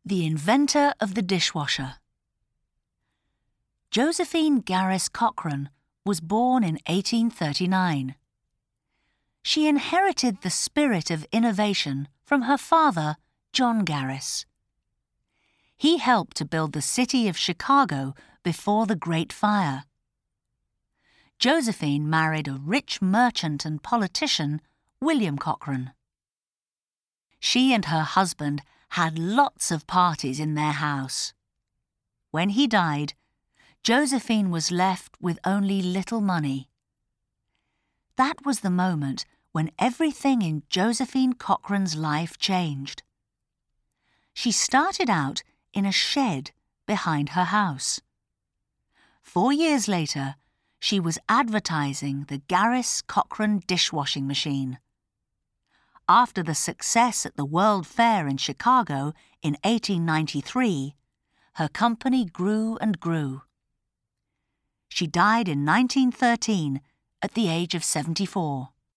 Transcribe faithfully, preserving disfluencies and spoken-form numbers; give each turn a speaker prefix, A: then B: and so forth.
A: The inventor of the dishwasher. Josephine Garris Cochran was born in eighteen thirty-nine. She inherited the spirit of innovation from her father, John Garris. He helped to build the city of Chicago before the Great Fire. Josephine married a rich merchant and politician, William Cochran. She and her husband had lots of parties in their house. When he died, Josephine was left with only little money. That was the moment when everything in Josephine Cochran's life changed. She started out in a shed behind her house. Four years later, she was advertising the Garris Cochran dishwashing machine. After the success at the World Fair in Chicago in eighteen ninety-three, her company grew and grew. She died in nineteen thirteen at the age of seventy-four.